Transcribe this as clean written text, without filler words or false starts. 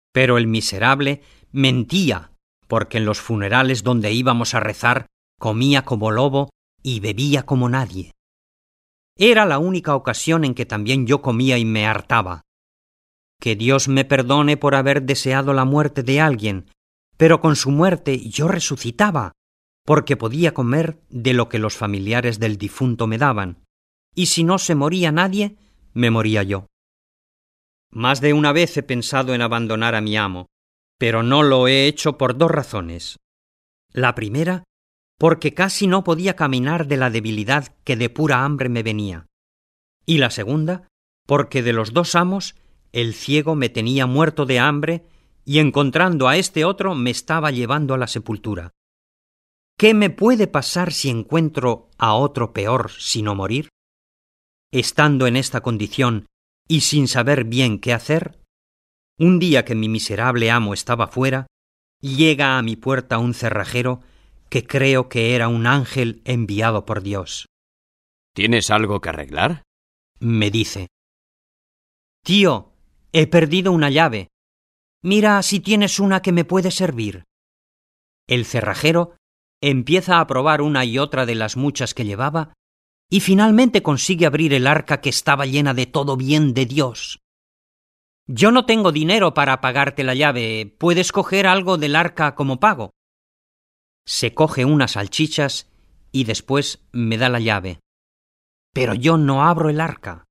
Pero el miserable mentía, porque en los funerales donde íbamos a rezar comía como lobo y bebía como nadie. Era la única ocasión en que también yo comía y me hartaba. Que Dios me perdone por haber deseado la muerte de alguien, pero con su muerte yo resucitaba, porque podía comer de lo que los familiares del difunto me daban, y si no se moría nadie, me moría yo. Más de una vez he pensado en abandonar a mi amo, pero no lo he hecho por dos razones. La primera, porque casi no podía caminar de la debilidad que de pura hambre me venía. Y la segunda, porque de los dos amos, el ciego me tenía muerto de hambre y encontrando a este otro me estaba llevando a la sepultura. ¿Qué me puede pasar si encuentro a otro peor sino morir? Estando en esta condición y sin saber bien qué hacer, un día que mi miserable amo estaba fuera, llega a mi puerta un cerrajero que creo que era un ángel enviado por Dios. ¿Tienes algo que arreglar? Me dice: «Tío, he perdido una llave. Mira si tienes una que me puede servir». El cerrajero empieza a probar una y otra de las muchas que llevaba y finalmente consigue abrir el arca que estaba llena de todo bien de Dios. «Yo no tengo dinero para pagarte la llave. ¿Puedes coger algo del arca como pago?» Se coge unas salchichas y después me da la llave. Pero yo no abro el arca.